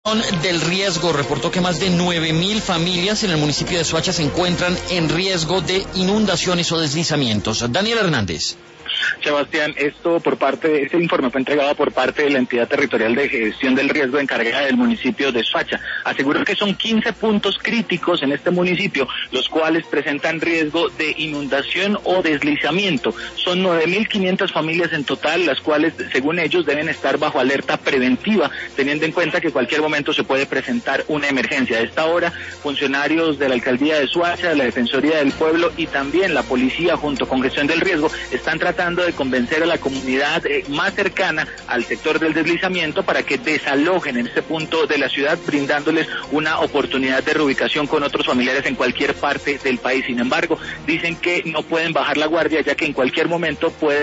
Del riesgo reportó que más de 9.000 familias en el municipio de Soacha se encuentran en riesgo de inundaciones o deslizamientos. Daniel Hernández. Sebastián, este informe fue entregado por parte de la entidad territorial de gestión del riesgo encargada del municipio de Soacha. Aseguró que son 15 puntos críticos en este municipio, los cuales presentan riesgo de inundación o deslizamiento. Son 9.500 familias en total, las cuales, según ellos, deben estar bajo alerta preventiva, teniendo en cuenta que cualquier momento se puede presentar una emergencia. A esta hora, funcionarios de la alcaldía de Soacha, de la Defensoría del Pueblo y también la policía, junto con gestión del riesgo, están tratando de convencer a la comunidad más cercana al sector del deslizamiento para que desalojen en este punto de la ciudad, brindándoles una oportunidad de reubicación con otros familiares en cualquier parte del país. Sin embargo, dicen que no pueden bajar la guardia, ya que en cualquier momento puede